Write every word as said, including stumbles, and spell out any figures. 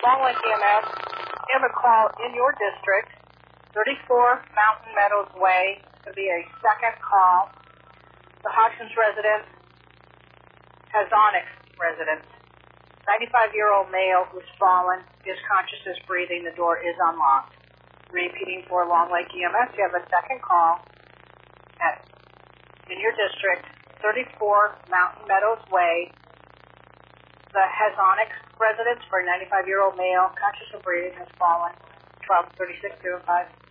Long Lake E M S, you have a call in your district, thirty-four Mountain Meadows Way. It's going to be a second call. The Hodgkins resident, Hazonic resident, ninety-five-year-old male who's fallen, is conscious, is breathing, the door is unlocked. Repeating for Long Lake E M S, you have a second call at, in your district, thirty-four Mountain Meadows Way. The Hazonic residence for a ninety-five-year-old male, conscious of breathing, has fallen. twelve thirty-six oh five.